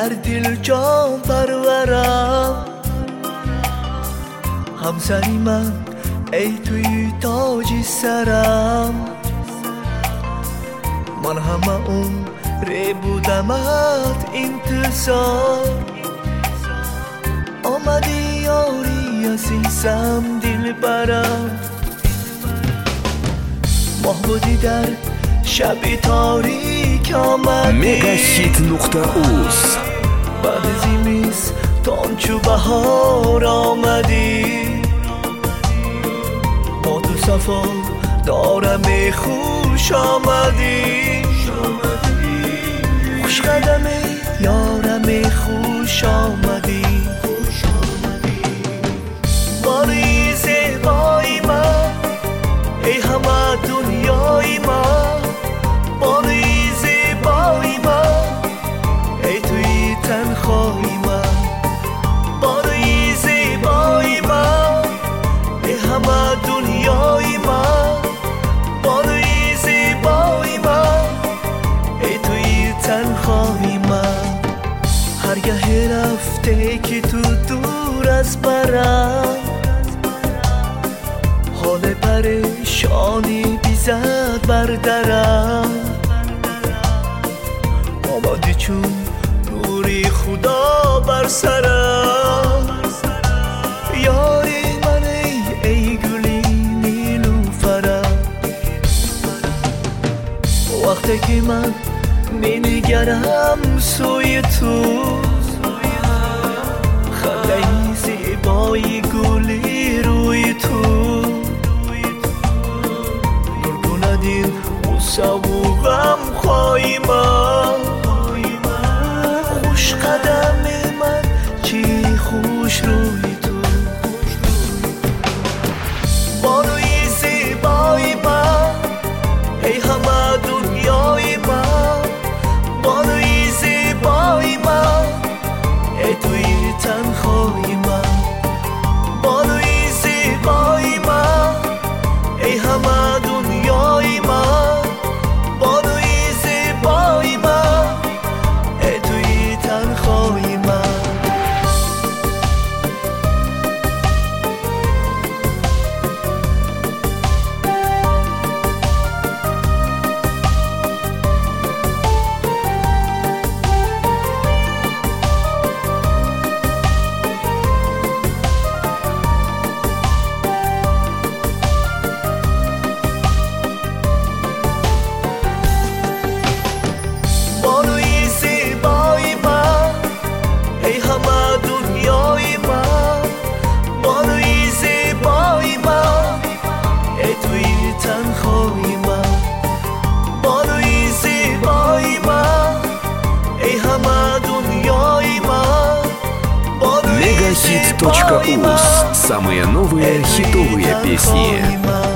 در دل جان پرورم. همسری من ای توی تاج سرم، من همه عمر بودمت انتظار. آمدی یاری عزیزم دل برم، ماه بودی در شب تاریک آمدی. Megahit.uz بعد زمستان چو بهار آمدی. با تو صفا دارم خوش آمدی. خوش قدم یارم خوش آمدی. باری زیبای من ای همه دنیای من، باری زیبای من ای توی تنهایی من، باری زیبای من ای همه دنیای من، باری زیبای من ای توی تنهایی من. هرگاه رفته که تو دور از برم، حال پریشانی بیزد بر درم. آمدی چون نوری خدا بر سرم. یاری من ای گلی نیلوفرم. وقتی که من می‌نگرم سوی تو، خنده زیبای گلی روی تو نور کند این غصه و غمخوای من. خوش قدم من چی خوش روی تو، بانوی زیبای من ای همه دنیای من، بانوی زیبای من ای توی تنهایی من، بانوی زیبای من ای همه دنیای من، بانوی زیبای من ای توی تنهایی من. بانوی زیبای من ای همه دنیای من، بانوی زیبای من ای توی تنهایی من، بانوی زیبای من ای همه دنیای من، بانوی زیبای من Megahit.uz. Самые новые хитовые песни.